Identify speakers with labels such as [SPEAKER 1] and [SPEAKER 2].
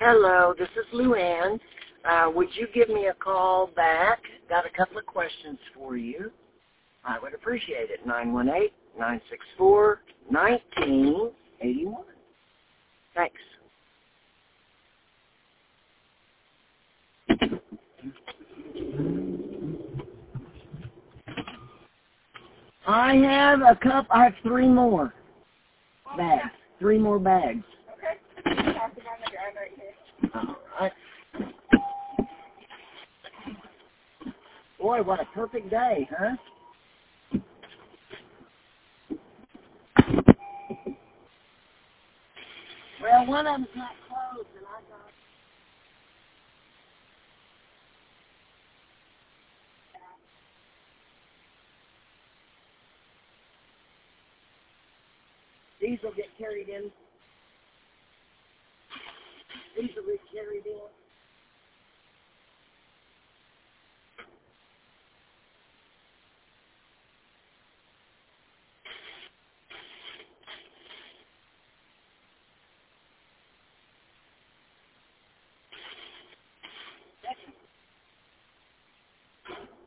[SPEAKER 1] Hello, this is Luann. Would you give me a call back? Got a couple of questions for you. I would appreciate it. 918-964-1981. Thanks. I have three more bags. Three more bags.
[SPEAKER 2] Okay. Passing on the drive right here.
[SPEAKER 1] All right. Boy, what a perfect day, huh? Well, one of them's not closed, and I got... These will get carried in. These will get carried in.